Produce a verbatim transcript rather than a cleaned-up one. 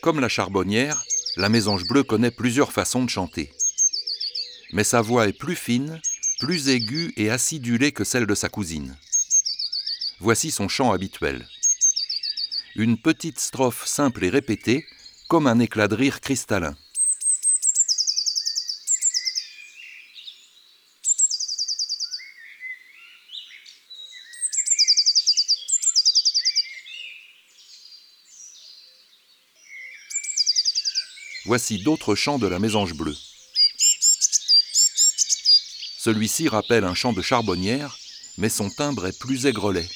Comme la charbonnière, la mésange bleue connaît plusieurs façons de chanter. Mais sa voix est plus fine, plus aiguë et acidulée que celle de sa cousine. Voici son chant habituel. Une petite strophe simple et répétée, comme un éclat de rire cristallin. Voici d'autres chants de la mésange bleue. Celui-ci rappelle un chant de charbonnière, mais son timbre est plus aigrelet.